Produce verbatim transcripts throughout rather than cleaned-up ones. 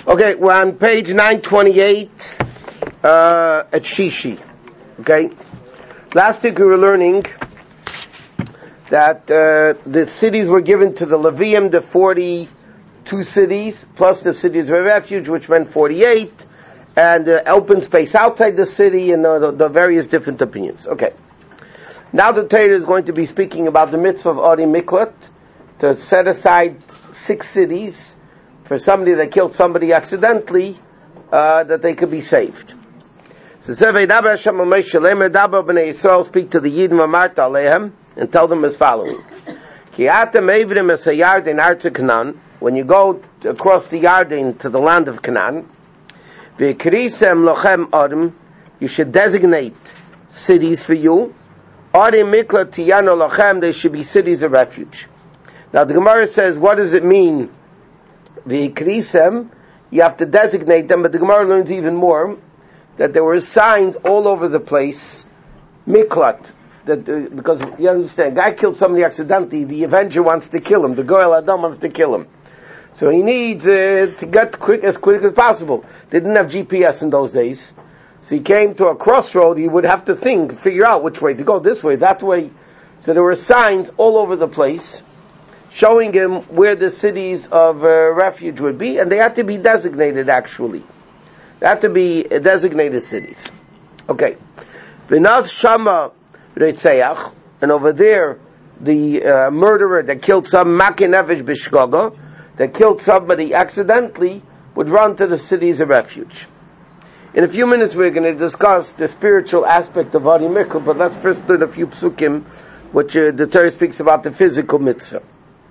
Okay, we're on page nine twenty-eight uh, at Shishi. Okay, last week we were learning that uh, the cities were given to the Levium, the forty-two cities, plus the cities of refuge, which meant forty-eight, and the open space outside the city, and the, the, the various different opinions. Okay, now the Torah is going to be speaking about the mitzvah of Ori Miklat, to set aside six cities for somebody that killed somebody accidentally, uh, that they could be saved. So Zevei Daber Hashem Moshe Lemer Daber Bnei Yisrael, speak to the Yidden V'Amarta Alehem, and tell them as following: Ki atem evrim es hayarden arta Canaan, when you go across the Yarden to the land of Canaan, v'krisem lochem odem, you should designate cities for you. Orim miklat tiyano lochem, they should be cities of refuge. Now the Gemara says, what does it mean? V'krisem, you have to designate them, but the Gemara learns even more that there were signs all over the place, miklat, that uh, because you understand, guy killed somebody accidentally, the avenger wants to kill him, the Goel Adam wants to kill him, so he needs uh, to get quick as quick as possible. They didn't have G P S in those days, so he came to a crossroad. He would have to think, figure out which way to go, this way, that way. So there were signs all over the place showing him where the cities of uh, refuge would be, and they had to be designated actually. They had to be uh, designated cities. Okay. V'naz shama reitzeach, and over there, the uh, murderer that killed some makin nefesh b'shgoga, that killed somebody accidentally, would run to the cities of refuge. In a few minutes we're going to discuss the spiritual aspect of Ori Miklat, but let's first learn a few psukim, which uh, the Torah speaks about the physical mitzvah.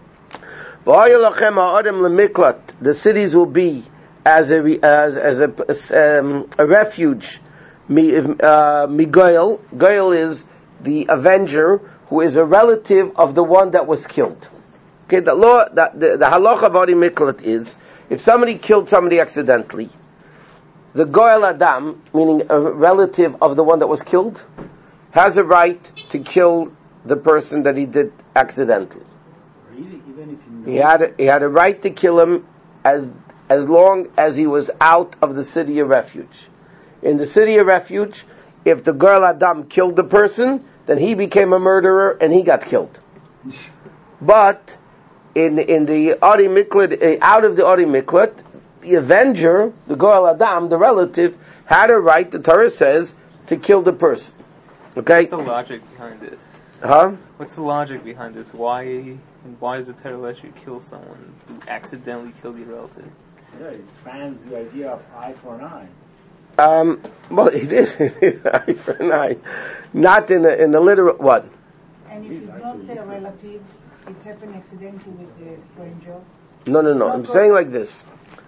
The cities will be as a as, as a, um, a refuge. Migoel, uh, Goel is the avenger, who is a relative of the one that was killed. Okay, the law, the, the, the halacha of Ori Miklat is, if somebody killed somebody accidentally, the Goel Adam, meaning a relative of the one that was killed, has a right to kill the person that he did accidentally. He had a, he had a right to kill him as as long as he was out of the city of refuge. In the city of refuge, if the Goel Adam killed the person, then he became a murderer and he got killed. But in in the Ori Miklat, out of the Ori Miklat, the avenger, the Goel Adam, the relative, had a right, the Torah says, to kill the person. Okay? What's the logic behind this? Huh? What's the logic behind this? Why why does the Torah let you kill someone who accidentally killed your relative? Yeah, it fans the idea of eye for an eye. Um, well, it is, it is eye for an eye. Not in the, in the literal, what? And if it's not a relative, it's happened accidentally with the stranger? No, no, no. I'm saying like this.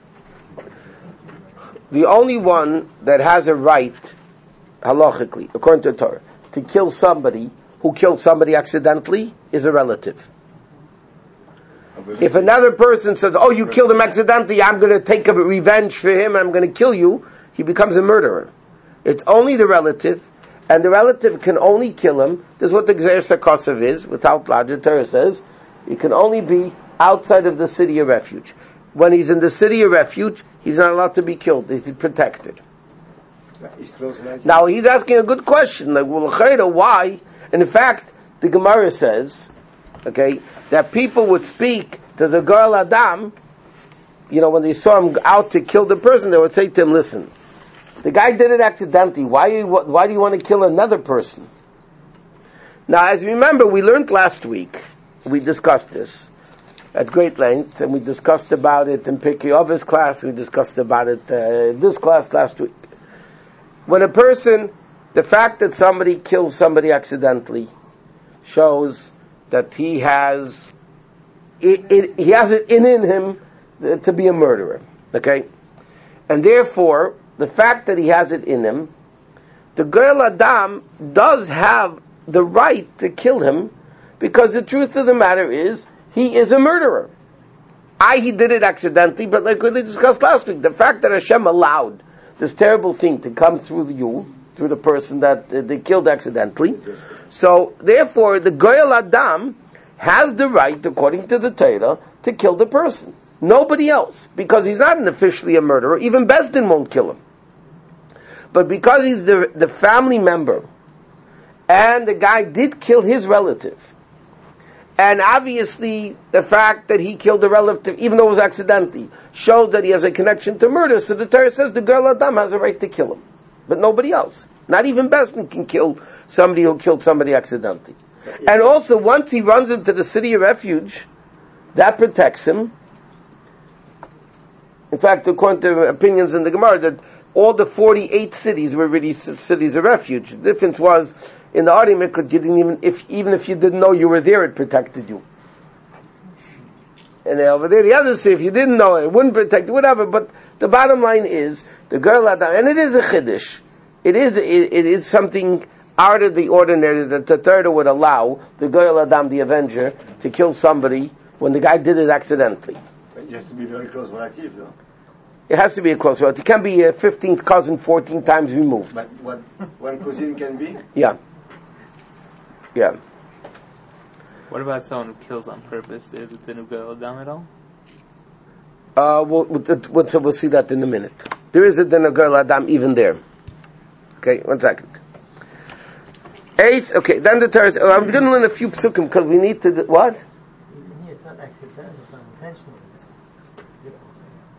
The only one that has a right, halachically, according to the Torah, to kill somebody who killed somebody accidentally is a relative. If another person says, oh, you killed him accidentally, I'm going to take a revenge for him, I'm going to kill you, he becomes a murderer. It's only the relative, and the relative can only kill him. This is what the Gzeir Sakosov is, without logic. Torah says, it can only be outside of the city of refuge. When he's in the city of refuge, he's not allowed to be killed, he's protected. Now, he's asking a good question, like, well, why? And in fact, the Gemara says, okay, that people would speak to the Goel Adam, you know, when they saw him out to kill the person, they would say to him, listen, the guy did it accidentally, why do you, why do you want to kill another person? Now, as you remember, we learned last week, we discussed this at great length, and we discussed about it in Pirkei Avos class, we discussed about it uh, in this class last week. When a person, the fact that somebody kills somebody accidentally shows that he has it, it, he has it in, in him to be a murderer. Okay? And therefore, the fact that he has it in him, the Goel Adam does have the right to kill him, because the truth of the matter is, he is a murderer. I, he did it accidentally, but like we discussed last week, the fact that Hashem allowed this terrible thing to come through you, through the person that uh, they killed accidentally, so therefore the Goel Adam has the right, according to the Torah, to kill the person. Nobody else, because he's not an officially a murderer. Even Beis Din won't kill him. But because he's the, the family member, and the guy did kill his relative, and obviously the fact that he killed the relative, even though it was accidentally, shows that he has a connection to murder, so the Torah says the girl Adam has a right to kill him. But nobody else. Not even Beis Din can kill somebody who killed somebody accidentally. And also, once he runs into the city of refuge, that protects him. In fact, according to opinions in the Gemara, that all the forty-eight cities were really cities of refuge. The difference was, in the Ari Mikra, you didn't even, if, even if you didn't know you were there, it protected you. And over there, the other city, if you didn't know, it wouldn't protect you, whatever. But the bottom line is, the girl Adam, and it is a chiddush, it is, it, it is something out of the ordinary that the Torah would allow the girl Adam, the avenger, to kill somebody when the guy did it accidentally. It has to be very close relative, though. It has to be a close relative. It can be a fifteenth cousin, fourteen times removed. But what one cousin can be? Yeah. Yeah. What about someone who kills on purpose? There's a din of Goel Adam at all? Uh, we'll, we'll, we'll see that in a minute. There is a din of Goel Adam even there. Okay, one second. Ace, okay, then the Torah, oh, I'm going to learn a few psukim because we need to, do, what? Even here, it's not accidental, it's unintentional. It's, it's different.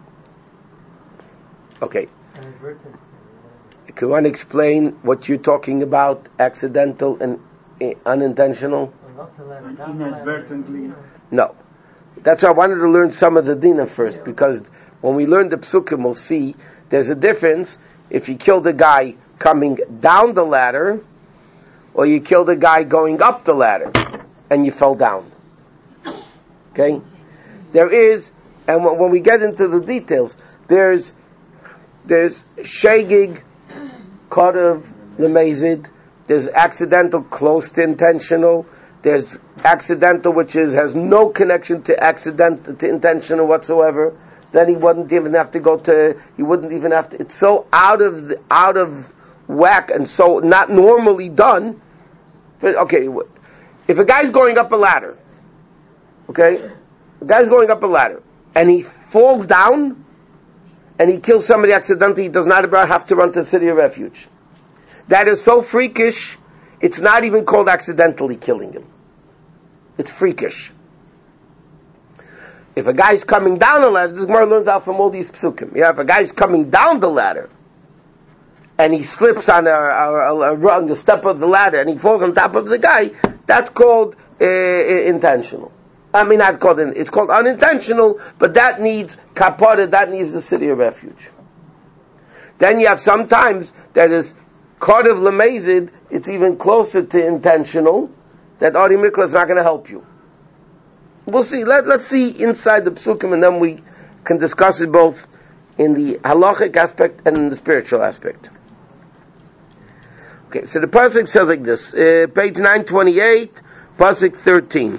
Okay. Inadvertent. Can you want to explain what you're talking about, accidental and uh, unintentional? Well, not to let it down, Inadvertently. No. That's why I wanted to learn some of the dina first, because when we learn the psukim, we'll see there's a difference if you kill the guy coming down the ladder, or you kill the guy going up the ladder, and you fell down. Okay? There is, and when we get into the details, there's there's shegig, kodav, lemezid, there's accidental close to intentional, there's accidental which is has no connection to accident to intentional whatsoever. Then he wouldn't even have to go to, he wouldn't even have to, it's so out of the, out of whack and so not normally done. But, okay, if a guy's going up a ladder, okay, a guy's going up a ladder, and he falls down, and he kills somebody accidentally, he does not have to run to the city of refuge. That is so freakish, it's not even called accidentally killing him. It's freakish. If a guy's coming down a ladder, this Gemara learns out from all these psukim. Yeah, if a guy's coming down the ladder, and he slips on a, a, a rung, a step of the ladder, and he falls on top of the guy, that's called uh, intentional. I mean, not called, it's called unintentional, but that needs kapara, that needs the city of refuge. Then you have sometimes that is kodav lemezid, it's even closer to intentional, that Ari Mikra is not going to help you. We'll see. Let, let's see inside the psukim, and then we can discuss it both in the halachic aspect and in the spiritual aspect. Okay, so the pasuk says like this, uh, page nine twenty-eight, pasuk thirteen.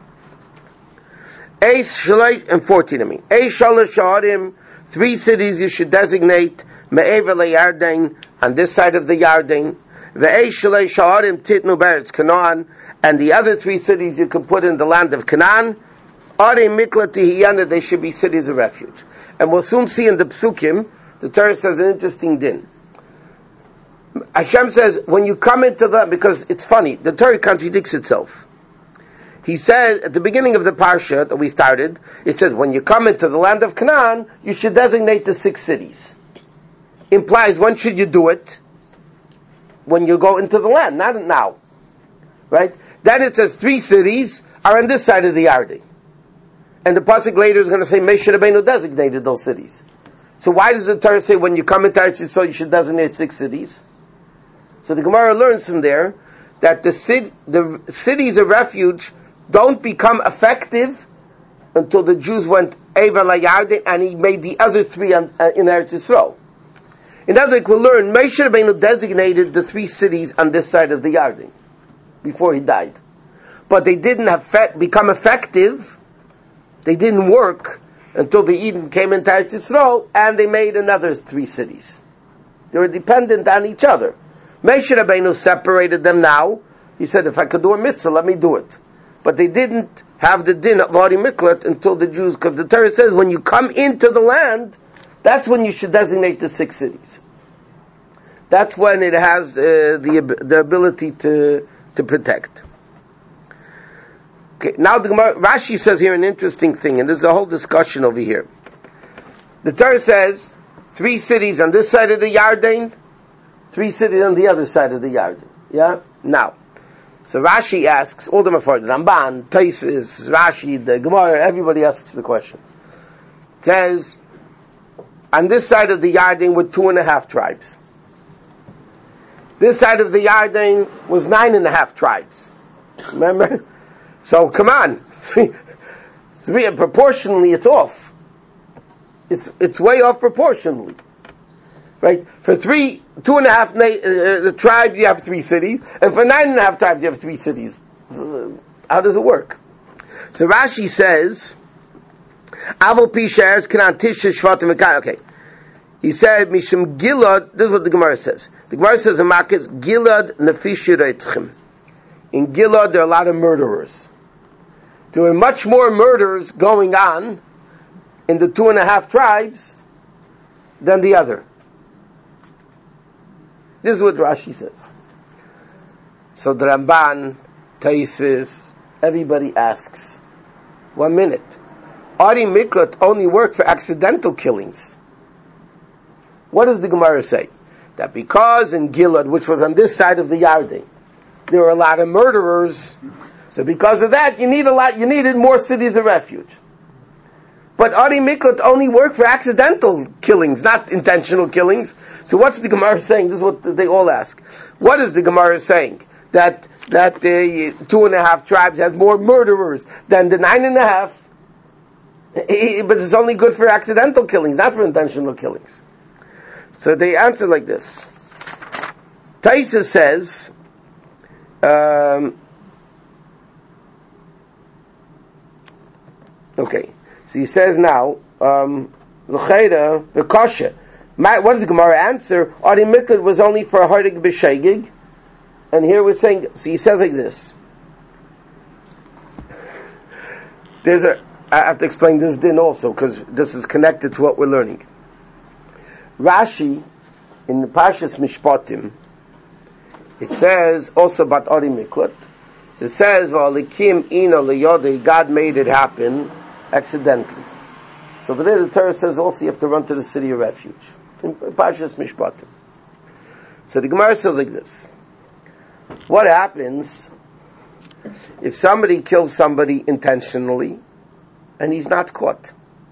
Eish shalai and fourteen. I mean, Eish shalosh shaharim, three cities you should designate me'ever le'Yarden, on this side of the Yarden. Ve'eish shalai shaharim titnu beretz Canaan, and the other three cities you can put in the land of Canaan. Are mikla tihiyana, they should be cities of refuge. And we'll soon see in the psukim, the Torah says an interesting din. Hashem says, when you come into the, because it's funny, the Torah contradicts itself. He said, at the beginning of the parsha that we started, it says, when you come into the land of Canaan, you should designate the six cities. Implies, when should you do it? When you go into the land, not now. Right? Then it says, three cities are on this side of the Yarden. And the pasuk later is going to say, Moshe Rabbeinu designated those cities. So why does the Torah say, when you come into Eretz Yisrael, you should designate six cities? So the Gemara learns from there that the, cit- the cities of refuge don't become effective until the Jews went Eva LaYarden and he made the other three on, uh, in Eretz Yisrael. And that's like we'll learn, Moshe Rabbeinu designated the three cities on this side of the Yarden before he died. But they didn't have fe- become effective, they didn't work until the Eden came into Eretz Yisrael and they made another three cities. They were dependent on each other. Moshe Rabbeinu separated them now. He said, if I could do a mitzvah, let me do it. but they didn't have the din of Ari Miklat until the Jews, because the Torah says when you come into the land, that's when you should designate the six cities. That's when it has uh, the the ability to to protect. Okay, now the Gemara, Rashi says here an interesting thing, and there's a whole discussion over here. The Torah says three cities on this side of the Yarden, three cities on the other side of the Yarden. Yeah? Now, so Rashi asks, all the Mefarshim, Ramban, Taisis, Rashi, the Gemara, everybody asks the question. It says, on this side of the Yarden were two and a half tribes. This side of the Yarden was nine and a half tribes. Remember? So come on, three, three, proportionally it's off. It's it's way off proportionally, right? For three, two and a half na- uh, the tribes, you have three cities, and for nine and a half tribes, you have three cities. How does it work? So Rashi says, "Avol pi she'eretz Canaan tisha shvatim v'kai." Okay, he said, "Mishum Gilad." This is what the Gemara says. The Gemara says in Makkos, "Gilad nefishi reitzchim." In Gilad, there are a lot of murderers. There were much more murders going on in the two and a half tribes than the other. This is what Rashi says. So the Ramban, Taisis, everybody asks, one minute, Ari Miklat only work for accidental killings. What does the Gemara say? That because in Gilad, which was on this side of the Yarden, there were a lot of murderers, so because of that, you need a lot. You needed more cities of refuge. But Ari Miklat only work for accidental killings, not intentional killings. So what's the Gemara saying? This is what they all ask. What is the Gemara saying? That that the uh, two and a half tribes has more murderers than the nine and a half, but it's only good for accidental killings, not for intentional killings. So they answer like this. Taisa says. Um, okay, so he says now, um, l'chayda v'kosha. What does the Gemara answer? Ari Miklat was only for hardig b'shegig, and here we're saying. So he says like this. There's a. I have to explain this din also because this is connected to what we're learning. Rashi in the Parshas Mishpatim. It says also about Ari Miklat. So it says, "V'alikim ino liyodei." God made it happen accidentally. So over there, the Torah says also you have to run to the city of refuge in Parshas Mishpatim. So the Gemara says like this: what happens if somebody kills somebody intentionally and he's not caught?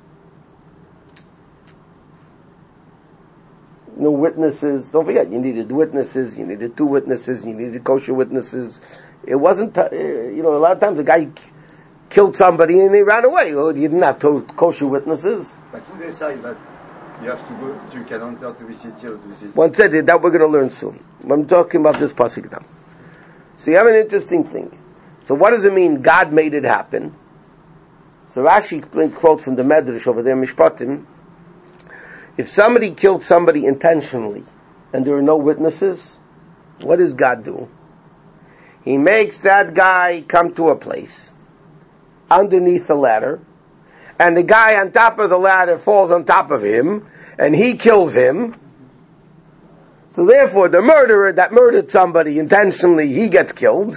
No witnesses. Don't forget, you needed witnesses. You needed two witnesses. You needed kosher witnesses. It wasn't, uh, you know, a lot of times the guy k- killed somebody and he ran away. Well, you didn't have to kosher witnesses. But who decide that you have to go, you can enter to the city or to the city? One said that we're going to learn soon. I'm talking about this pasuk now. So you have an interesting thing. So what does it mean? God made it happen. So Rashi quotes from the Medrash over there, Mishpatim. If somebody killed somebody intentionally and there are no witnesses, what does God do? He makes that guy come to a place underneath the ladder, and the guy on top of the ladder falls on top of him, and he kills him. So therefore, the murderer that murdered somebody intentionally, he gets killed.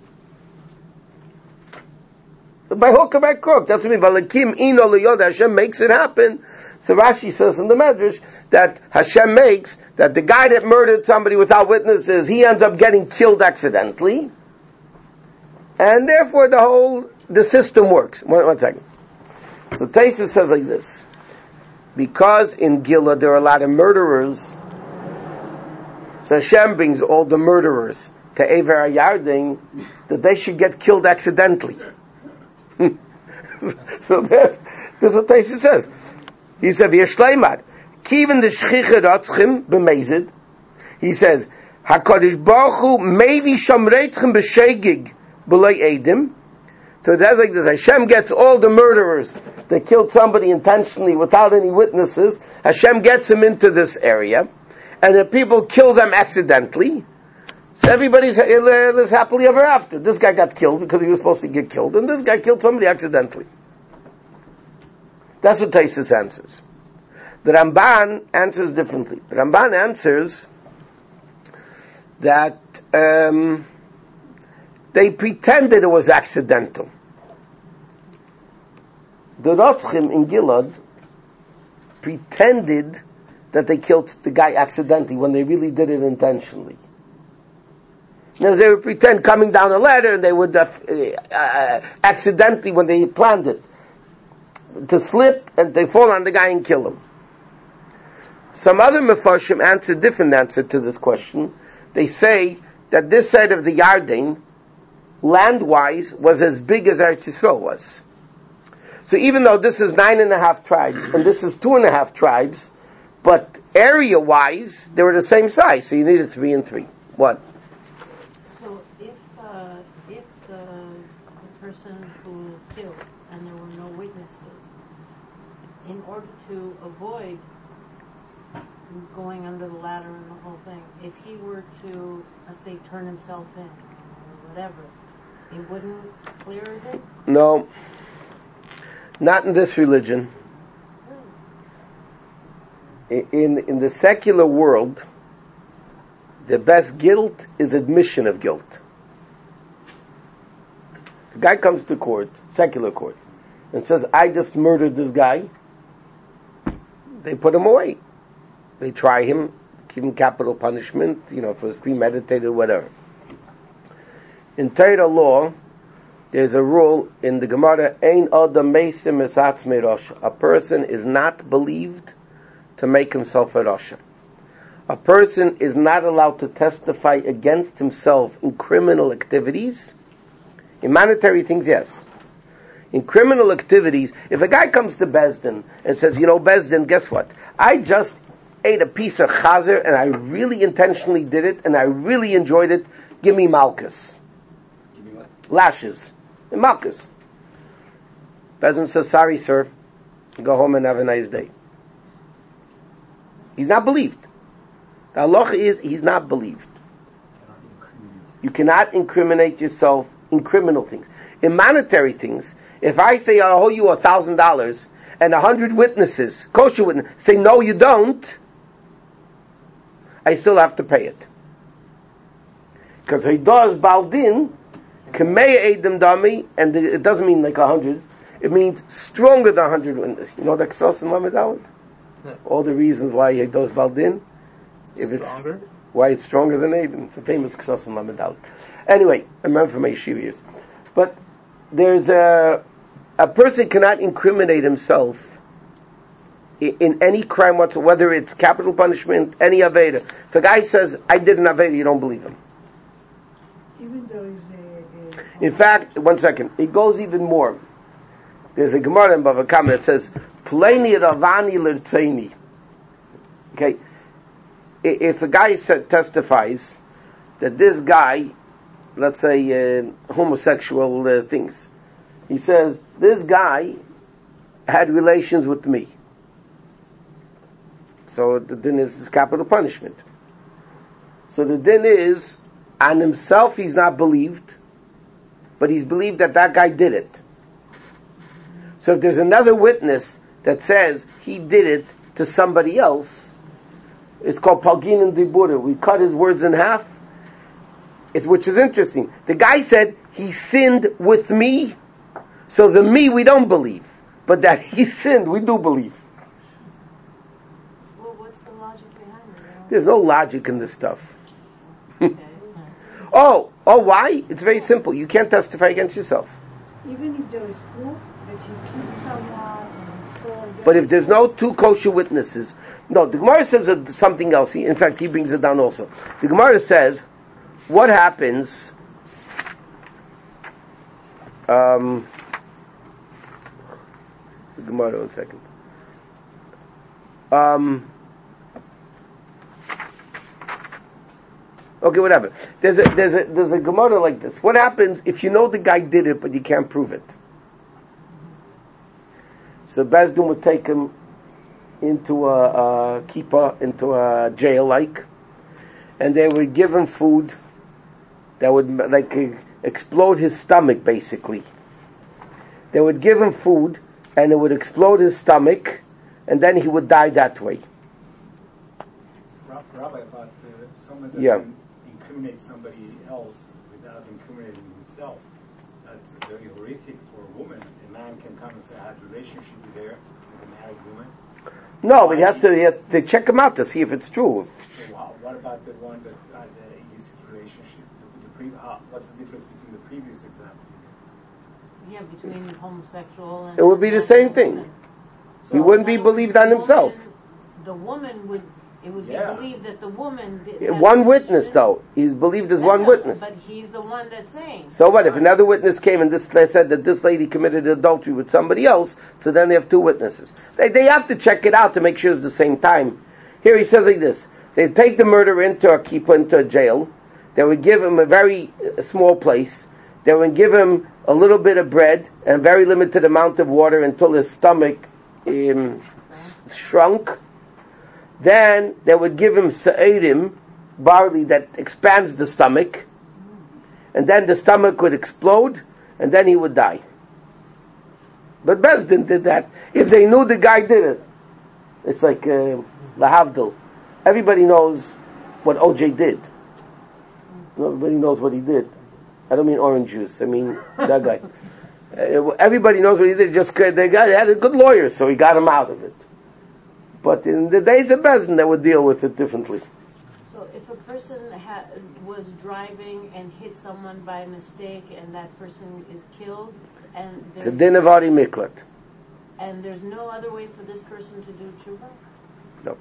By hook or by crook. That's what I mean. Valakim ino liyod. Hashem makes it happen. So Rashi says in the Medrash that Hashem makes that the guy that murdered somebody without witnesses, he ends up getting killed accidentally, and therefore the whole the system works. One, one second. So Taisa says like this: because in Gilad there are a lot of murderers, so Hashem brings all the murderers to Ever HaYarden that they should get killed accidentally. So that's, that's what Taisa says. He said, "V'yeshleimad kiven the shchicha ratzchim b'meizid." He says, "Hakadosh Baruch Hu maybe shamreitzchim b'shegig b'loy edim." So that's like this: Hashem gets all the murderers that killed somebody intentionally without any witnesses. Hashem gets them into this area, and the people kill them accidentally. So everybody's uh, lives happily ever after. This guy got killed because he was supposed to get killed, and this guy killed somebody accidentally. That's what Taisus answers. The Ramban answers differently. The Ramban answers that um, they pretended it was accidental. The Rotzchim in Gilad pretended that they killed the guy accidentally when they really did it intentionally. Now they would pretend coming down a ladder, and they would uh, uh, accidentally, when they planned it, to slip and they fall on the guy and kill him. Some other Mefarshim answer a different answer to this question. They say that this side of the Yarden, land-wise, was as big as Eretz Yisrael was. So even though this is nine and a half tribes, and this is two and a half tribes, but area-wise, they were the same size, so you needed three and three. What? So if uh, if the, the person who killed, and there were no witnesses, in order to avoid going under the ladder and the whole thing, if he were to, let's say, turn himself in, or whatever, it wouldn't clear it? No. Not in this religion. In in the secular world, the best guilt is admission of guilt. The guy comes to court, secular court, and says, I just murdered this guy. They put him away. They try him, give him capital punishment, you know, if it was premeditated, whatever. In Torah law, there's a rule in the Gemara, Ein Adam Meisim Esatzmei Rosha. A person is not believed to make himself a Rosha. A person is not allowed to testify against himself in criminal activities. In monetary things, yes. In criminal activities, if a guy comes to Bezdin and says, you know, Bezdin, guess what? I just ate a piece of chazer and I really intentionally did it and I really enjoyed it. Give me malchus. Give me what? Lashes. And malchus. Bezdin says, sorry, sir. Go home and have a nice day. He's not believed. The halacha is, he's not believed. You cannot incriminate yourself in criminal things. In monetary things, if I say I owe you a thousand dollars and a hundred witnesses, kosher witnesses, say no you don't, I still have to pay it. Because he does baldin, kamei edim dami, and it doesn't mean like a hundred, it means stronger than a hundred witnesses. You know the Ksos and Lamed All the reasons why he does baldin. If it's stronger? Why it's stronger than Aiden. It's a famous Ksos and Lamed Anyway, I remember from my yeshiva years. But there's a a person cannot incriminate himself in, in any crime whatsoever, whether it's capital punishment, any aveda. If a guy says, I did an aveda, you don't believe him. Even though it's a, a In fact, one second, it goes even more. There's a Gemara in Bava Kama that says, Pleini Ravani Lertzeini. Okay? If a guy said, testifies that this guy, let's say, uh, homosexual uh, things, he says, this guy had relations with me. So the din is this capital punishment. So the din is, on himself he's not believed, but he's believed that that guy did it. So if there's another witness that says he did it to somebody else, it's called Palgin and Dibura. We cut his words in half. It's, which is interesting. The guy said he sinned with me, so the me we don't believe, but that he sinned we do believe. Well, what's the logic behind it? There's no logic in this stuff. oh, oh, why? It's very simple. You can't testify against yourself. even if there is proof that you killed someone and stole. But if there's no two kosher witnesses, no, the Gemara says something else. He, in fact, he brings it down also. The Gemara says, what happens? Um, the Gemara, one second. Um, okay, whatever. There's a there's a there's a Gemara like this. What happens if you know the guy did it but you can't prove it? So Bezdin would take him into a, a kippah, into a jail, like, and they would give him food, that would like uh, explode his stomach, basically. They would give him food, and it would explode his stomach, and then he would die that way. Rabbi, about uh, someone that Yeah. can incriminate somebody else without incriminating himself. That's very horrific for a woman. A man can come and say, I had a relationship with her, with a married woman. No, but he has to, he has to check him out to see if it's true. So wow, what about the one that had an illicit relationship? The, the pre- how, what's the difference between the previous example? Yeah, between homosexual and... It would be the same thing. He wouldn't be believed on himself. The woman would, it would Yeah. be believed that the woman... Did, had One witness, relations. though. He's believed as No, one no, witness. But he's the one that's saying. So what? If another witness came and this they said that this lady committed adultery with somebody else, so then they have two witnesses. They they have to check it out to make sure it's the same time. Here he says like this: they take the murderer into a keep into a jail. They would give him a very uh, small place. They would give him a little bit of bread and very limited amount of water until his stomach um, shrunk. Then they would give him sa'irim, barley that expands the stomach, and then the stomach would explode, and then he would die. But Bezdin did that. If they knew the guy did it, it's like uh, Lahavdil. Everybody knows what O J did. Everybody knows what he did. I don't mean orange juice. I mean that guy. Uh, everybody knows what he did. Just the guy had a good lawyer, so he got him out of it. But in the days of Bezdin, they would deal with it differently. So if a person ha- was driving and hit someone by mistake and that person is killed, and It's a there's, din of Ari Miklat. and there's no other way for this person to do tshuva? No.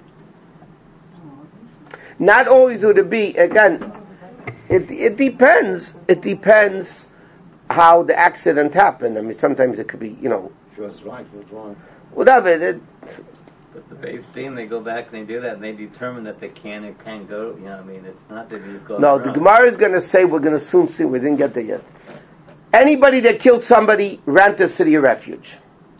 Not always would it be, again, it it depends. It depends how the accident happened. I mean, sometimes it could be, you know, If he was right, he was wrong. whatever. It, But the base team, they go back and they do that, and they determine that they can or can't go. You know, what I mean, it's not that he's going. no, the Gemara is going to say, we're going to soon see, we didn't get there yet. Anybody that killed somebody ran to a city of refuge.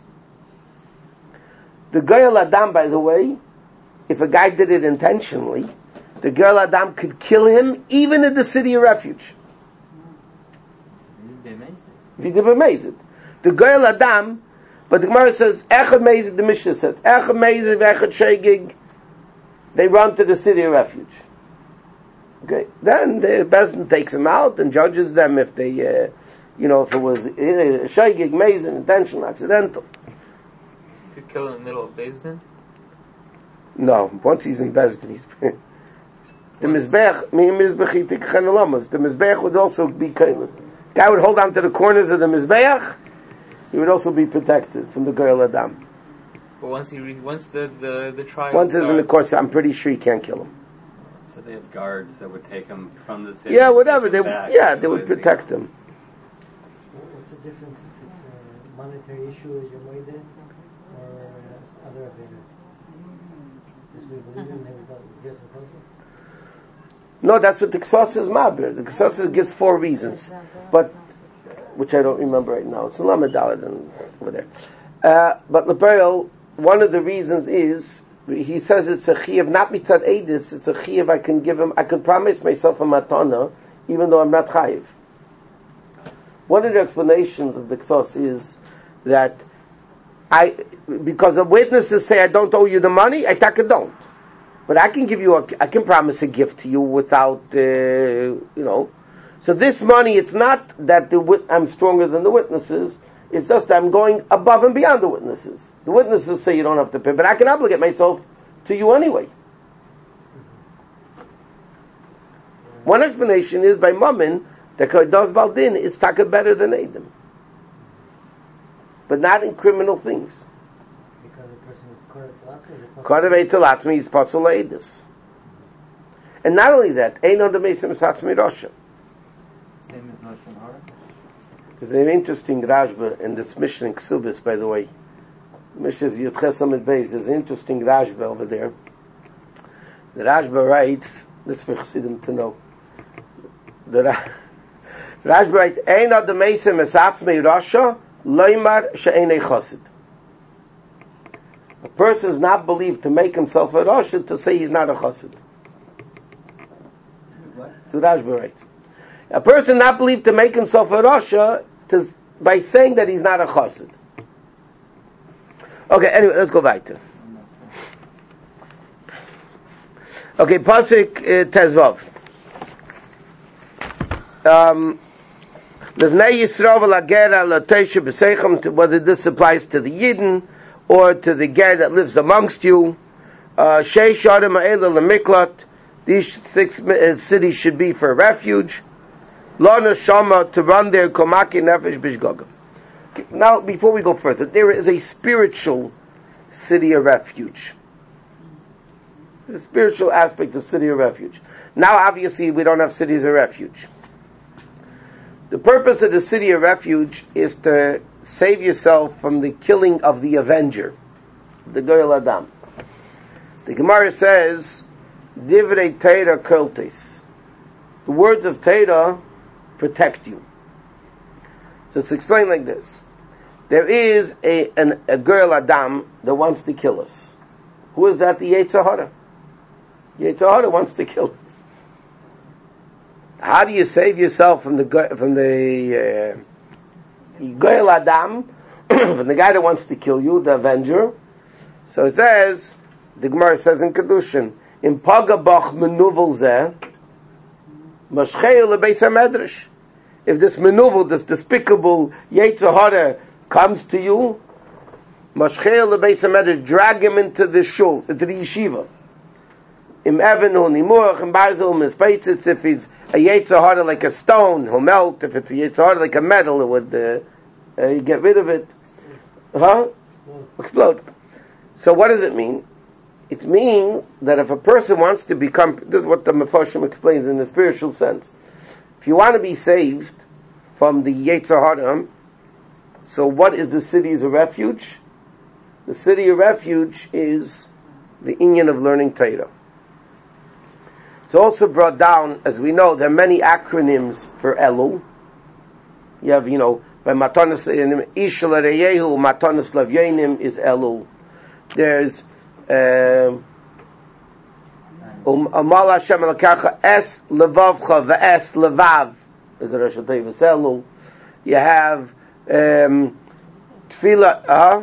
The Goyal Adam, by the way, if a guy did it intentionally, the Goyal Adam could kill him even in the city of refuge. It'd be amazing. If he did amazing. The Goyal Adam, but the Gemara says, Echad Meizik, the Mishnah says, Echad Meizik, Echad Shegig, they run to the city of refuge. Okay, then the Bezdin takes them out and judges them if they, uh, you know, if it was uh, Shegig, Meizik, intentional, accidental. You could kill in the middle of Bezdin? No, once he's in Bezdin, he's... the Mizbech, me Mizbech, the Mizbech would also be Kailin. Guy would hold on to the corners of the Mizbech, he would also be protected from the Goyal Adam. But once he re- once the, the, the trial Once he's starts, in the course, I'm pretty sure he can't kill him. So they have guards that would take him from the city. Yeah, whatever. They, back yeah, to they would Boise. protect him. What's the difference if it's a monetary issue as your moide or uh, other avera? Because we believe in never got this yes and No, that's what the Ksos is Mabir. The Ksos gives four reasons, but which I don't remember right now. It's a Lamed and over there. Uh, but Leperel, one of the reasons is he says it's a chiyuv, not mitzad edis. It's a chiyuv. I can give him. I can promise myself a matana, even though I'm not chayiv. One of the explanations of the Ksos is that I, because the witnesses say I don't owe you the money, I take it don't. But I can give you a, I can promise a gift to you without, uh, you know. So this money, it's not that the wit- I'm stronger than the witnesses. It's just that I'm going above and beyond the witnesses. The witnesses say you don't have to pay, but I can obligate myself to you anyway. One explanation is by Mammon that Kodos Baldin is taka better than Adam, but not in criminal things. because the person is korah tzalatzmi, Kodev Eitzalatmi is Pasul Eidus. And not only that, Einon the Mesim Satzmi Rosha. Same as Lashon Hara. There's an interesting Rashba in this Mishnah in Ksubis, by the way. Mishnah is Yudches Amid Beis. There's an interesting Rashba over there. The Rashba writes, this is for Chassidim to know. The, Ra- the Rashba writes, Einon the Mesim Satzmi Rosha, Loimar She'enei Chassid. A person is not believed to make himself a Rosha to say he's not a Chassid. What? To Rashba writes. A person not believed to make himself a Rasha to, by saying that he's not a Chassid. Okay, anyway, let's go back to. Okay, Pasuk uh, Tezvav. Um, whether this applies to the Yidden or to the Ger that lives amongst you. Uh, these six uh, cities should be for refuge. To run there. Now, before we go further, there is a spiritual city of refuge. The spiritual aspect of city of refuge. Now, obviously, we don't have cities of refuge. The purpose of the city of refuge is to save yourself from the killing of the avenger, the Goyal Adam. The Gemara says, Divrei Teira Kultis. The words of Teira protect you. So it's explained like this. There is a, an, a Goyal Adam that wants to kill us. Who is that? The Yetzer Hara. Yetzer Hara wants to kill us. How do you save yourself from the from the uh, Goyal Adam, from the guy that wants to kill you, the avenger? So it says, the Gemara says in Kedushin, in Pagabach menuvel zeh, mashchei lebeis hamedrash. If this menuvel, this despicable Yetzer Hara comes to you, mashchei lebeis hamedrash, drag him into the shul, into the yeshiva. Im evenu nimurach im barzel mispeitzitz. If he's a Yetzer Hara like a stone, he'll melt. If it's a Yetzer Hara like a metal, it would uh, uh, you get rid of it. Huh? Explode. So what does it mean? It means that if a person wants to become, this is what the Mefarshim explains in the spiritual sense. If you want to be saved from the Yetzer Hara, so what is the city of refuge? The city of refuge is the inyan of learning Torah. It's also brought down, as we know, there are many acronyms for Elul. You have, you know, by Matanis Ishal Reyehu, Matanis Lavyenim is Elul. There's Um Amal Hashem Elakacha Es Levavcha Ve'es Levav is the Rosh Hashanah Elul. You have um, Tefillah, uh,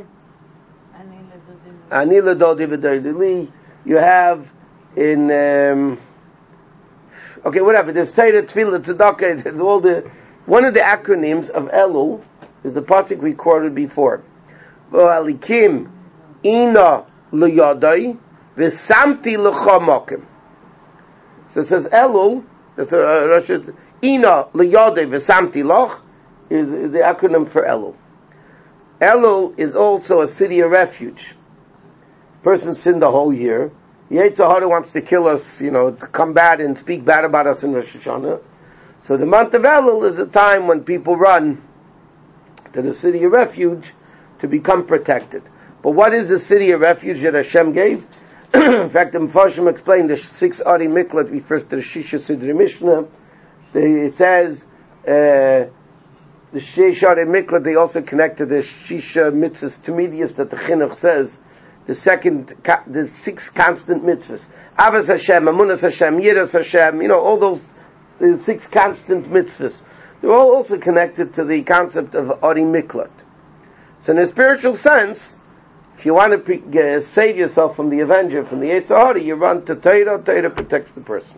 Ani Ledodi V'Dodi. You have in um, okay, whatever. There's Torah, Tefillah, Tzedakah. There's all the one of the acronyms of Elul is the pasuk we quoted before. V'alikim ina liyadai v'samti l'chamokim. So it says Elul. That's a Rosh Ina liyadai v'samti lach is the acronym for Elul. Elul is also a city of refuge. Person sinned the whole year. Yetzer Hara wants to kill us, you know, to come bad and speak bad about us in Rosh Hashanah. So the month of Elul is a time when people run to the city of refuge to become protected. But what is the city of refuge that Hashem gave? In fact, the Mefarshim explained the six Ari Miklat refers to the Shisha Sidri Mishnah. It says uh, the Sheish Ari Miklat, they also connect to the Shisha Mitzvahs Tamidius that the Chinuch says. The second, the six constant mitzvahs. Avos Hashem, Amunas Hashem, Yiras Hashem, you know, all those the six constant mitzvahs. They're all also connected to the concept of Ari Miklat. So in a spiritual sense, if you want to pre- uh, save yourself from the avenger, from the Yetzer Hara, you run to Torah. Torah protects the person.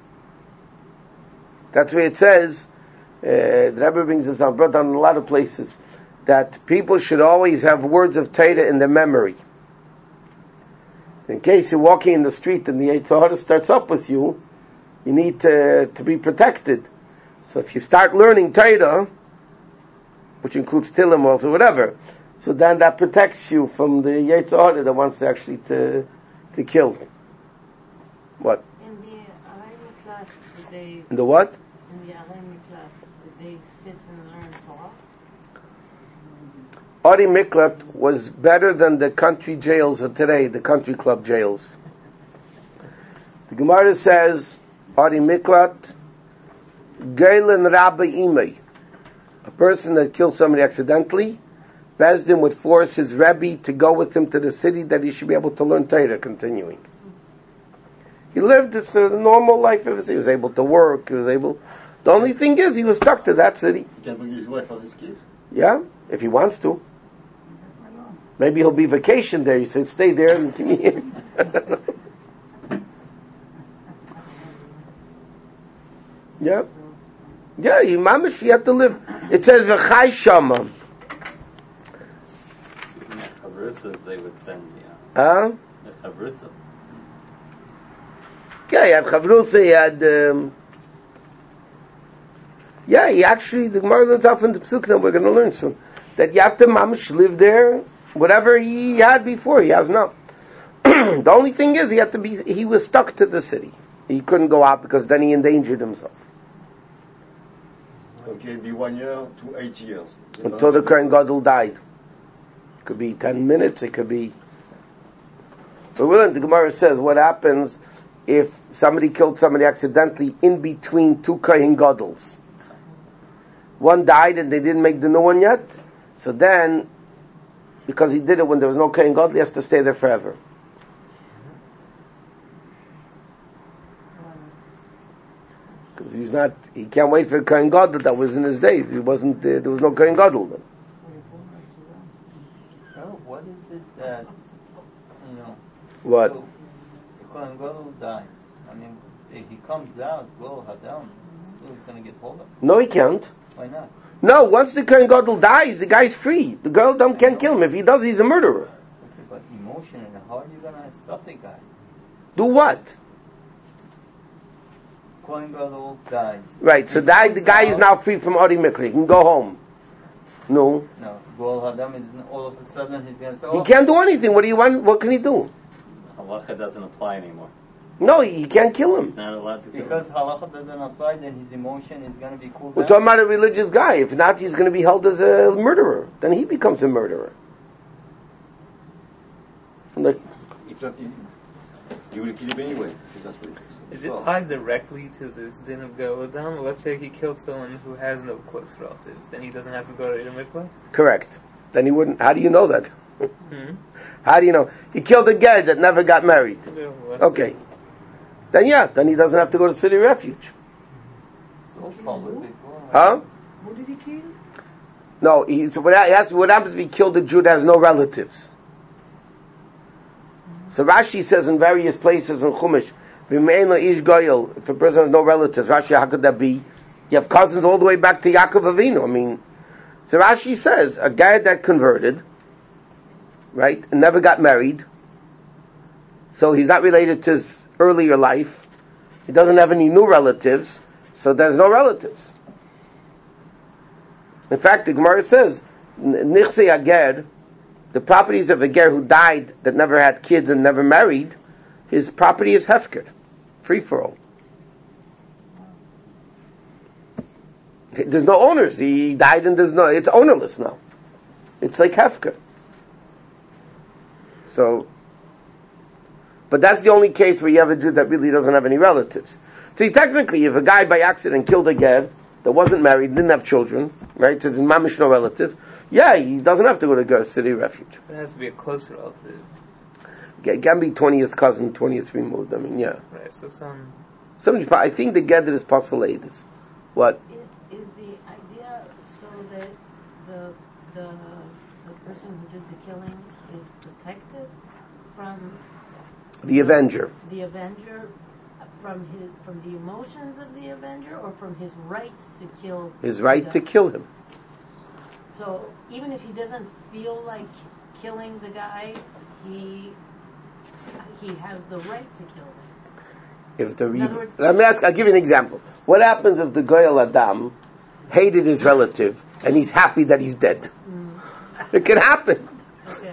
That's why it says, uh, the Rebbe brings this out, brought down in a lot of places, that people should always have words of Torah in their memory. In case you're walking in the street and the Yetzer Hara starts up with you, you need to, to be protected. So if you start learning Torah, which includes Tillim also, whatever, so then that protects you from the Yetzer Hara that wants to actually to, to kill. What? In the Arei Miklat, did they... In the what? In the Arei Miklat, did they sit and learn Torah? Ari Miklat was better than the country jails of today, the country club jails. The Gemara says, Ari Miklat, Geilen Rabbi Imei, a person that killed somebody accidentally, Bezdin would force his Rebbe to go with him to the city that he should be able to learn Torah continuing. He lived this uh, normal life. He was able to work, he was able, The only thing is, he was stuck to that city. He can bring his wife and his kids. Yeah, if he wants to. Maybe he'll be vacation there. He said, stay there and give me here. Yeah. Yeah, he, mamish, he had to live. It says, v'chai shama. Chavrusas they would send, yeah. Huh? The chavrusa. Yeah, he had chavrusa, he had... Um, yeah, he actually, the Gemara learns out from the Pesuk that we're going to learn soon, that you have to mamish live there, whatever he had before, he has now. The only thing is, he had to be, he was stuck to the city. He couldn't go out because then he endangered himself. So it can be one year to eight years. Until the Kohen Gadol died. It could be ten minutes, it could be... But William, the Gemara says, what happens if somebody killed somebody accidentally in between two Kohen Gadol's? One died and they didn't make the new one yet. So then, because he did it when there was no Kohen Gadol, he has to stay there forever. Because he's not, he can't wait for Kohen Gadol. That was in his days. He wasn't, uh, there was no Kohen Gadol then. Oh, what is it that, you know, What? so the Kohen Gadol dies. I mean, if he comes out, Gol Hadam, still he's going to get hold of. No, he can't. Why not? No, once the Kohen Gadol dies, the guy's free. The Kohen Gadol can't kill him. If he does, he's a murderer. Okay, but emotion and how are you going to stop the guy? Do what? Kohen Gadol dies. Right, so If he that, the comes guy is out- now free from Ori Mikri. He can go home. No. No, Gol Hadam is all of a sudden he's going to say, He oh, can't do anything. What do you want? What can he do? halacha doesn't apply anymore. No, he can't kill him. He's not allowed to. Because halacha doesn't apply, then his emotion is going to be cooled We're down. talking about a religious guy. If not, he's going to be held as a murderer. Then he becomes a murderer. Like, If not, you, you will kill him anyway. That's what it is. Is it tied directly to this din of Goladam? Let's say he killed someone who has no close relatives, then he doesn't have to go to the mikvah? correct. Then he wouldn't. How do you know that? Hmm? How do you know? He killed a guy that never got married. Okay. Then yeah, then he doesn't have to go to city refuge. So public. Huh? Who did he kill? No, he, so what, ha- he has, what happens if he killed a Jew that has no relatives? So Rashi says in various places in Chumash, V'me'en ish goyel, if a person has no relatives, Rashi, how could that be? You have cousins all the way back to Yaakov Avinu. I mean, so Rashi says, a guy that converted, right, and never got married, so he's not related to his earlier life, he doesn't have any new relatives, so there's no relatives. In fact, the Gemara says, Nichse Ager, the properties of a ger who died that never had kids and never married, his property is hefker, free for all. There's no owners. He died and there's no. It's ownerless now. It's like hefker. So, but that's the only case where you have a Jew that really doesn't have any relatives. See, technically, if a guy by accident killed a ger that wasn't married, didn't have children, right? So there's mamish no relative. Yeah, he doesn't have to go to Ger city refuge. It has to be a close relative. It can be twentieth cousin, twentieth removed. I mean, yeah. Right, so some... Somebody, I think the ger that is postulated. What? Is, is the idea so that the, the the person who did the killing is protected from The Avenger. the Avenger, from his from the emotions of the Avenger, or from his right to kill? His right the to guy? kill him. So even if he doesn't feel like killing the guy, he he has the right to kill him. If the In other words- let me ask. I'll give you an example. What happens if the Goyal Adam hated his relative and he's happy that he's dead? Mm. It can happen. Okay.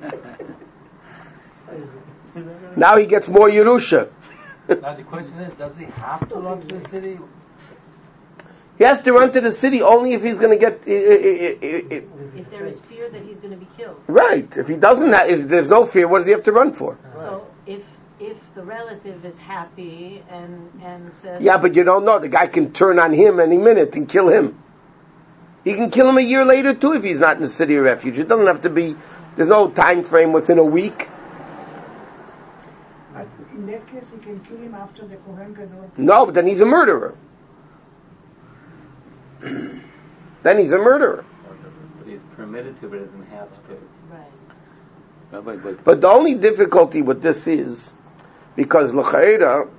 Now he gets more Yerusha. Now the question is, does he have to run to the city? He has to run to the city only if he's going to get. I- I- I- I- If there is fear that he's going to be killed. right. If he doesn't, have, if there's no fear, what does he have to run for? So if if the relative is happy and and says, Yeah, but you don't know. The guy can turn on him any minute and kill him. He can kill him a year later too if he's not in the city of refuge. It doesn't have to be. There's no time frame within a week. But in that case, he can kill him after the Kohen Gadol. No, but then he's a murderer. then he's a murderer. But he's permitted to, but doesn't have to. Right. Rabbi, but But the only difficulty with this is because l'chaira,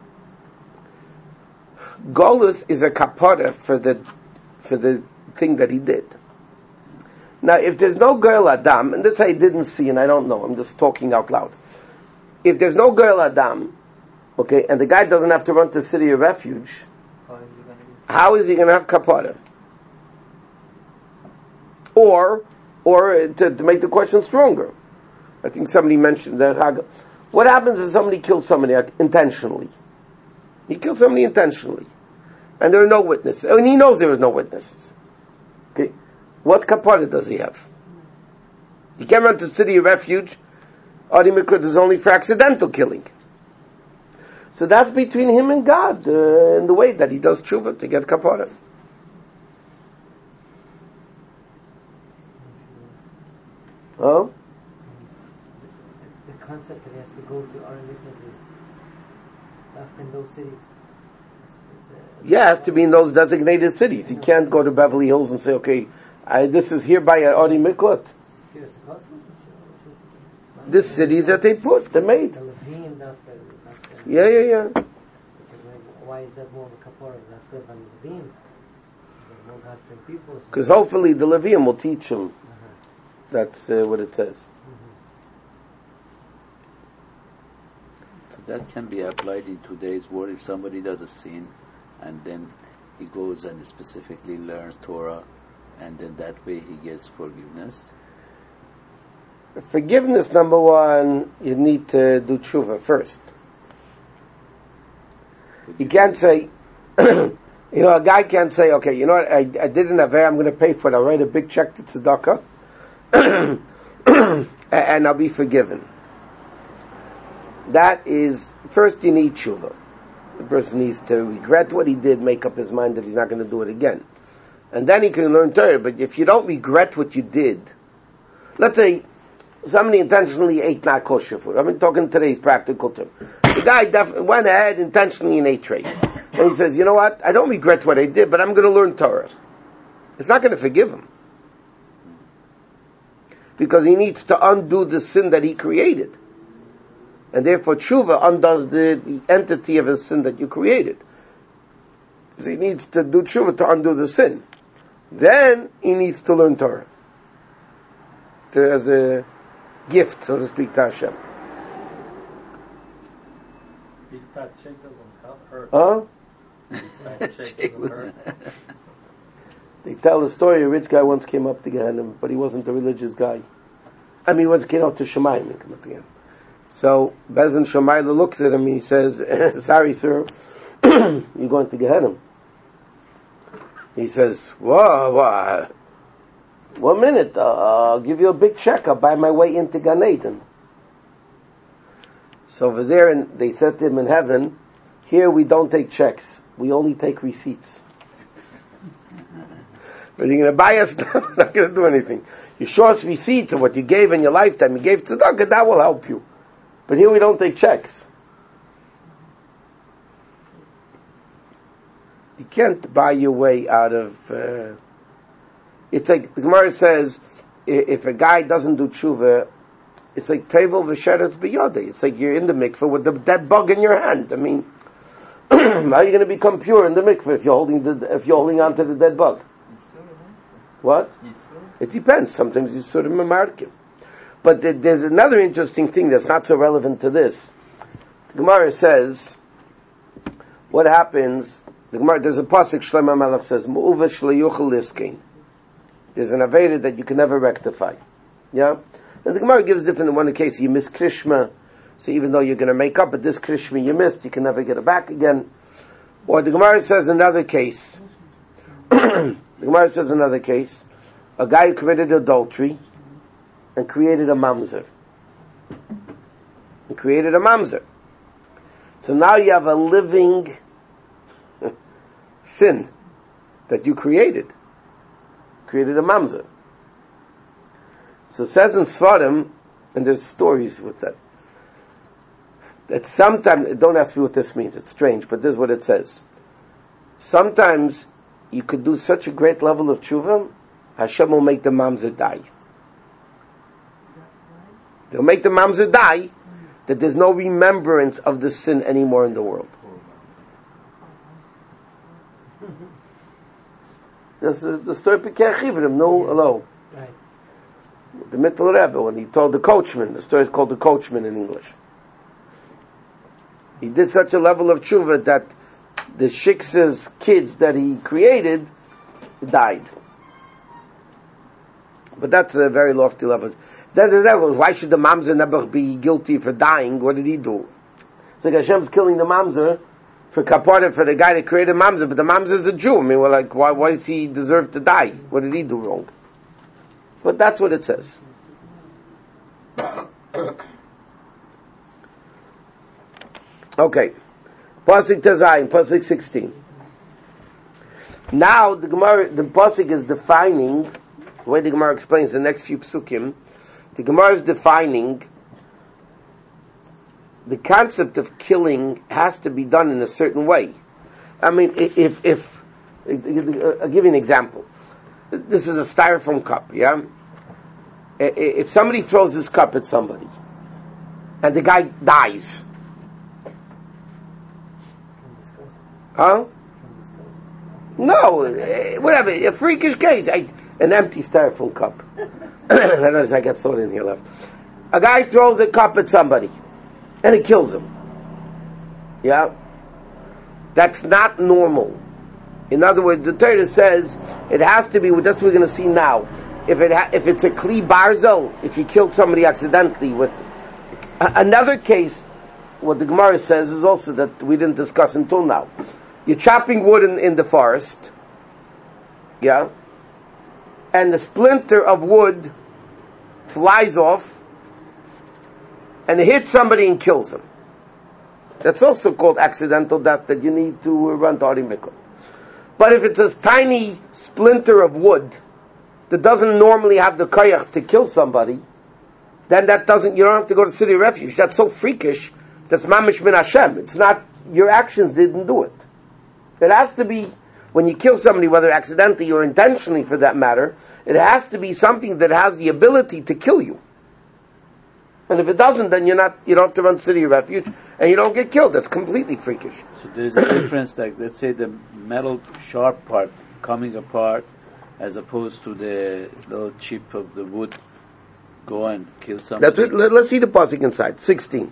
Golus is a kapara for the for the thing that he did. Now, if there's no Goel Adam, and this I didn't see, and I don't know, I'm just talking out loud. If there's no Goel Adam, okay, and the guy doesn't have to run to the city of refuge, how is he going to have kapara? Or, or to, to make the question stronger, I think somebody mentioned that. What happens if somebody killed somebody intentionally? He killed somebody intentionally, and there are no witnesses, and he knows there is no witnesses. Okay, what kapara does he have? He can't run to the city of refuge. Adi Mikra is only for accidental killing. So that's between him and God uh, in the way that he does tshuva to get kapara. Oh? The concept that he has to go to Adi Mikra is often in those cities. It's, it's a, it's Yeah, it has to be in those designated cities. He can't go to Beverly Hills and say, okay, I, this is hereby at Adi Miklat. serious cost. The cities that they put, they made. The Levine, after, after Yeah, yeah, yeah. Why is that more of a kapara after than Levine? They're more God-fearing people. So Because hopefully the Levium will teach him. Uh-huh. That's uh, what it says. so that can be applied in today's world. If somebody does a sin, and then he goes and specifically learns Torah, and then that way he gets forgiveness. Forgiveness, number one, you need to do tshuva first. You can't say, you know, a guy can't say, okay, you know what, I, I did an aver, I'm going to pay for it, I'll write a big check to tzedakah, and I'll be forgiven. That is, first you need tshuva. The person needs to regret what he did, make up his mind that he's not going to do it again. And then he can learn Torah. But if you don't regret what you did, let's say somebody intentionally ate not kosher food. I'm talking today's practical term. The guy def- went ahead intentionally and ate trade. And he says, you know what, I don't regret what I did, but I'm going to learn Torah. It's not going to forgive him. Because he needs to undo the sin that he created. And therefore tshuva undoes the, the entity of his sin that you created. So he needs to do tshuva to undo the sin. Then he needs to learn Torah. To, as a gift, so to speak, to Hashem. Big fat check doesn't help hurt. Huh? Big fat check doesn't hurt. They tell the story, a rich guy once came up to Gehenna, but he wasn't a religious guy. I mean, he once came up to Shemayim and came up to Gehenna. So, Bezin Shemayla looks at him and he says, sorry sir, you're going to Gehenna. He says, whoa, whoa, one minute, uh, I'll give you a big check, I'll buy my way into Gan Eden. So over there, and they said to him in heaven, here we don't take checks, we only take receipts. But you're going to buy us, not going to do anything. You show us receipts of what you gave in your lifetime, you gave tzedakah, that will help you. But here we don't take checks. You can't buy your way out of... Uh, it's like, the Gemara says, if a guy doesn't do tshuva, it's like tevel v'sheretz b'yodei. It's like you're in the mikveh with the dead bug in your hand. I mean, how are you going to become pure in the mikveh if you're holding the, if you're holding on to the dead bug? What? It depends. Sometimes you sort of memarkim. But there's another interesting thing that's not so relevant to this. The Gemara says, what happens, the Gemara, there's a pasuk, Shlomo Melech says, Mu'uvet shle'yuchel liskein. There's an aveda that you can never rectify. Yeah? And the Gemara gives different, in one case you miss Krishma, so even though you're going to make up, but this Krishma you missed, you can never get it back again. Or the Gemara says another case, the Gemara says another case, a guy who committed adultery, and created a mamzer. And created a mamzer. So now you have a living sin that you created. Created a mamzer. So it says in Sfarim, and there's stories with that, that sometimes, don't ask me what this means, it's strange, but this is what it says. Sometimes you could do such a great level of tshuva Hashem will make the mamzer die. They'll make the mamzer die, that there's no remembrance of the sin anymore in the world. That's the, the story of Pikei Chivrim, no, hello. Right. The Mittel Rebbe, when he told the coachman, the story is called the coachman in English. He did such a level of tshuva that the shiksa's kids that he created died. But that's a very lofty level. That is that. Why should the mamzer never be guilty for dying? What did he do? It's like Hashem's killing the mamzer for kapara for the guy that created mamzer, but the mamzer is a Jew. I mean, we're like, why? Why does he deserve to die? What did he do wrong? But that's what it says. Okay, pasuk Tazayim, pasuk sixteen. Now the Gemara, the pasuk is defining. The way the Gemara explains the next few psukim, the Gemara is defining the concept of killing has to be done in a certain way. I mean, if, if, I'll give you an example. This is a styrofoam cup, yeah? If somebody throws this cup at somebody, and the guy dies, huh? No, whatever, a freakish case. I, an empty styrofoam cup. I don't know if I got soda in here left. A guy throws a cup at somebody, and it kills him. Yeah? That's not normal. In other words, the Torah says it has to be, that's what we're going to see now. If it ha, if it's a kli barzel, if you killed somebody accidentally with... Uh, another case, what the Gemara says is also that we didn't discuss until now. You're chopping wood in, in the forest, yeah? And the splinter of wood flies off and it hits somebody and kills him. That's also called accidental death that you need to run to Ari Mikla. But if it's a tiny splinter of wood that doesn't normally have the koyach to kill somebody, then that doesn't, you don't have to go to city of refuge. That's so freakish. That's mamish min Hashem. It's not, your actions didn't do it. It has to be, when you kill somebody, whether accidentally or intentionally for that matter, it has to be something that has the ability to kill you. And if it doesn't, then you're not, you don't have to run to city of refuge, and you don't get killed. That's completely freakish. So there's a difference, like, let's say the metal sharp part coming apart, as opposed to the little chip of the wood go and kill somebody. That's it. Let, let's see the pasuk inside. sixteen.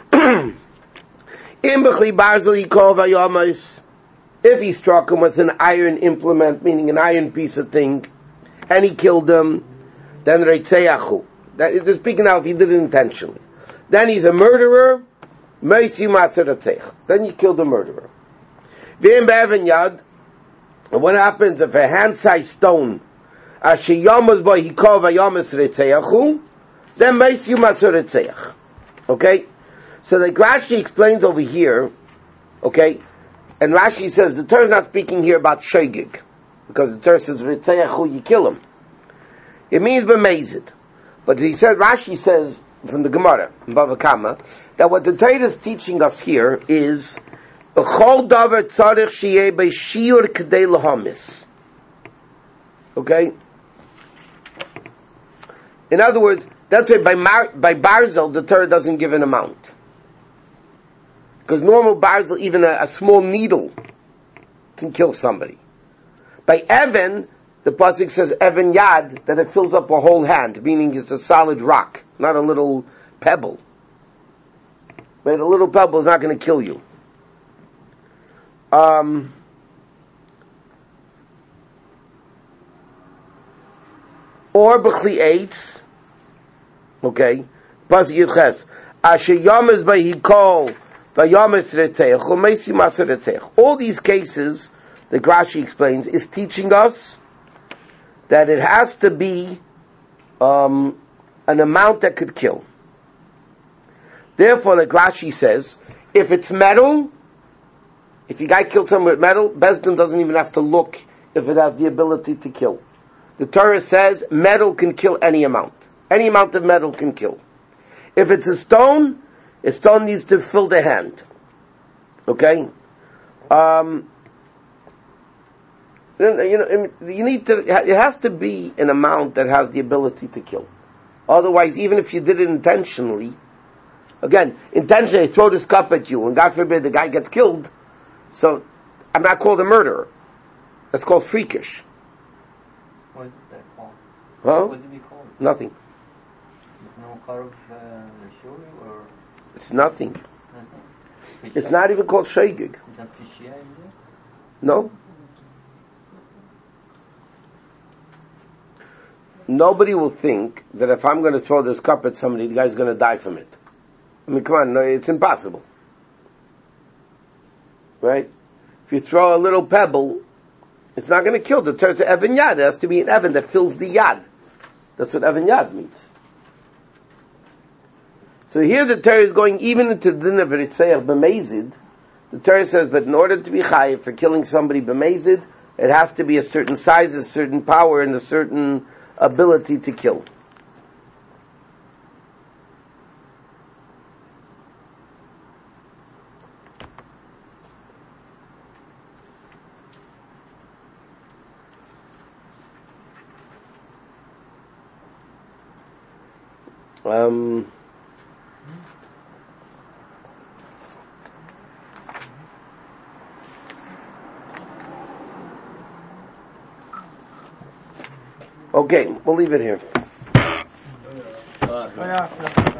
If he struck him with an iron implement, meaning an iron piece of thing, and he killed him, then reitzeyachu. That, they're speaking now if he did it intentionally. Then he's a murderer. Then you killed the murderer. And what happens if a hand-sized stone, then okay? So like Rashi explains over here, okay, and Rashi says the Torah is not speaking here about shogeg, because the Torah says ritzeyachu, you kill him. It means b'mezid. But he said, Rashi says from the Gemara, Bava Kama, that what the Torah is teaching us here is b'chol davar tzarich sheyeh b'shiur k'dei lahamis. Okay? In other words, that's why by Mar- by Barzel the Torah doesn't give an amount. Because normal Barzel, even a, a small needle, can kill somebody. By Evan, the pasuk says Evan Yad, that it fills up a whole hand, meaning it's a solid rock, not a little pebble. But a little pebble is not going to kill you. Um, or b'chli eitz, okay, pasuk Yudches, asher yamas b'hikol v'yamas retzeich u'meisi maser retzeich. All these cases, the Rashi explains, is teaching us that it has to be um, an amount that could kill. Therefore, like Rashi says, if it's metal, if a guy killed someone with metal, Bezdin doesn't even have to look if it has the ability to kill. The Torah says metal can kill any amount. Any amount of metal can kill. If it's a stone, a stone needs to fill the hand. Okay? Um, You know, you need to. It has to be an amount that has the ability to kill. Otherwise, even if you did it intentionally, again, intentionally throw this cup at you, and God forbid the guy gets killed. So, I'm not called a murderer. That's called freakish. What is that called? Huh? What do we call it? Nothing. There's no carb uh, shuri or It's nothing. nothing? It's not even called shaygig. Is that fishia, is it? No. Nobody will think that if I'm going to throw this cup at somebody, the guy's going to die from it. I mean, come on, no, it's impossible. Right? If you throw a little pebble, it's not going to kill. The Torah says Evan Yad. It has to be an Evan that fills the Yad. That's what Evan Yad means. So here the Torah is going even into the din of Ritzayach b'mezid. The Torah says, but in order to be chayiv for killing somebody b'mezid, it has to be a certain size, a certain power, and a certain ability to kill. Um, okay, we'll leave it here. Uh,